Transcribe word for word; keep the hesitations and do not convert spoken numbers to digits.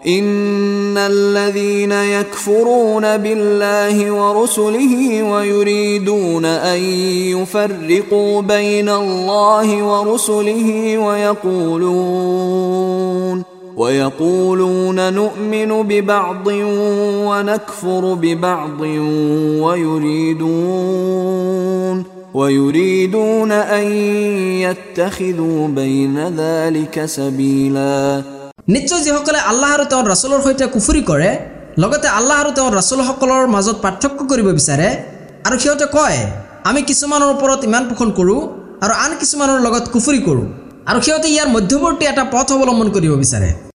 إن الذين يكفرون بالله ورسله ويريدون أن يفرقوا بين الله ورسله ويقولون ويقولون نؤمن ببعض ونكفر ببعض ويريدون ويريدون أن يتخذوا بين ذلك سبيلا নিশ্চয় যিসকলে আল্লাহ আৰু তেওঁৰ ৰাসূলৰ সৈতে কুফৰি কৰে লগতে আল্লাহ আৰু তেওঁৰ ৰাসূলসকলৰ মাজত পাৰ্থক্য কৰিব বিচাৰে আৰু সিহঁতে কয় আমি কিছুমানৰ ওপৰত ইমান পোষণ কৰোঁ আৰু আন কিছুমানৰ লগত কুফৰি কৰোঁ আৰু সিহঁতে ইয়াৰ মধ্যৱৰ্তী এটা পথ অৱলম্বন কৰিব বিচাৰে।